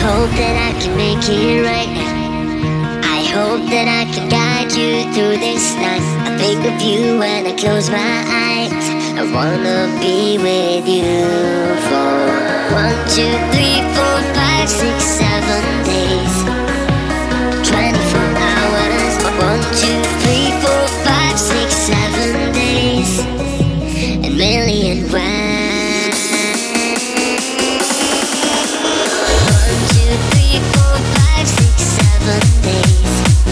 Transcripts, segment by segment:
hope that I can make it right. I hope that I can guide you through this night. I think of you when I close my eyes. I wanna be with you for 1, 2, 3, 4, 5, 6, 7 days, 24 hours. 1, 2, 3, 4, 5, 6, 7 days, a million ways. 1, 2, 3, 4, 5, 6, 7 days,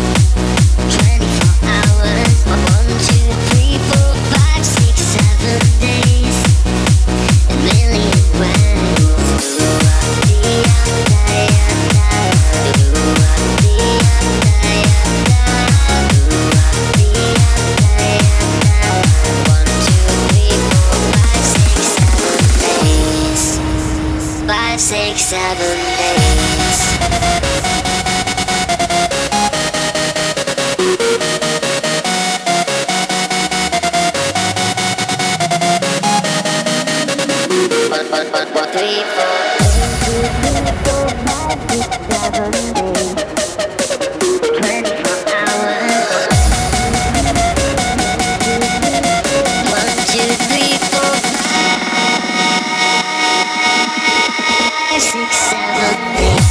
24 hours. 1, 2, 3, 4, 5, 6, 7 days, a million ways. Five, six, 7 days. One, 3, 6, 7 days.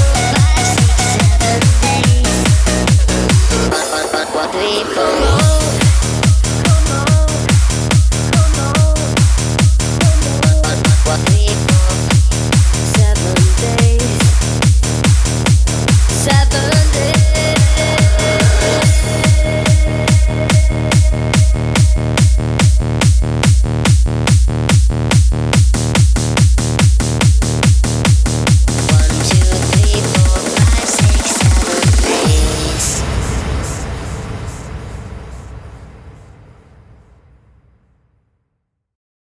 People